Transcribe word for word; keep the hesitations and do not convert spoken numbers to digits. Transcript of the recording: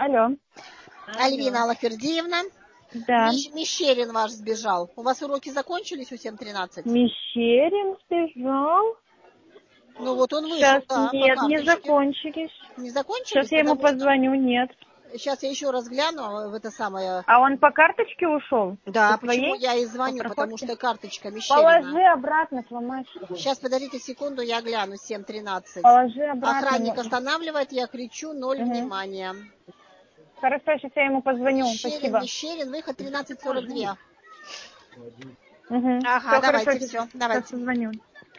Алло. Альвина Аллахвердиевна. Да. Мещ- Мещерин ваш сбежал. У вас уроки закончились у семь тринадцать? Мещерин сбежал? Ну вот он вышел, Сейчас да, по нет, не карточке. закончились. Не закончились? Сейчас я ему Потому что- позвоню, нет. Сейчас я еще раз гляну в это самое. А он по карточке ушел? Да, По почему своей? я и По звоню, потому проходке? что карточка Мещерина. Положи обратно, сломать. Сейчас, подождите секунду, я гляну, семь тринадцать. Положи обратно. Охранник ну. останавливает, я кричу, ноль Мгм. внимания. Хорошо, сейчас я ему позвоню. Мещерин, Спасибо. Мещерин, выход тринадцать сорок два. Угу. Ага, Все давайте, хорошо, все, сейчас давайте. позвоню.